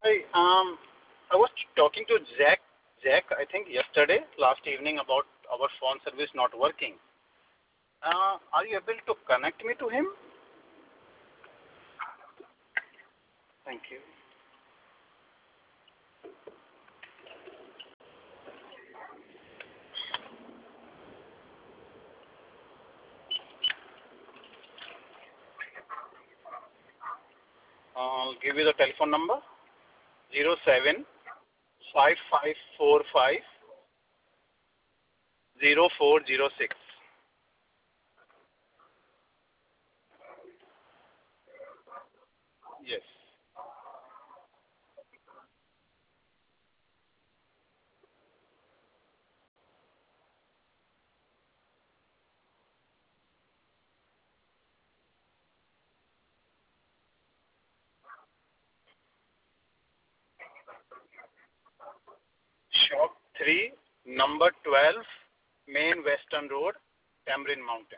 Hi, I was talking to Jack, I think yesterday, last evening, about our phone service not working. Are you able to connect me to him? Thank you. I'll give you the telephone number: 0755450406. Yes. Shop 3, number 12, Main Western Road, Tamarind Mountain.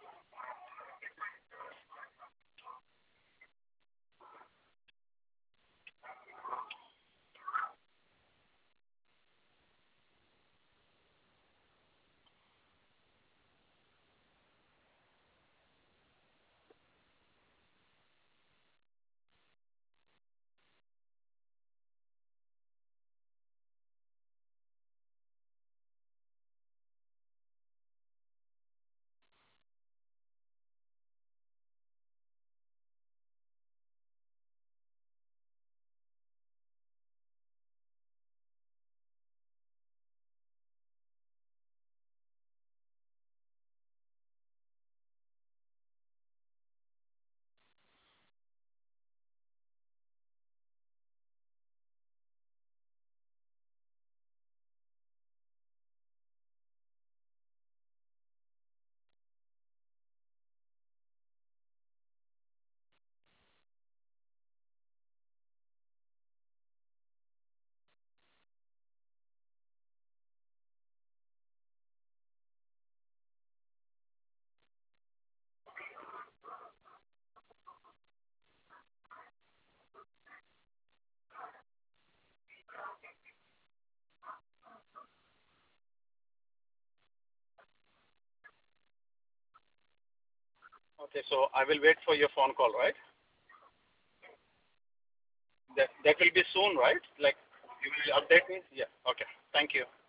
Okay, so I will wait for your phone call, right? That will be soon, right? Like, you will update me? Yeah. Okay. Thank you.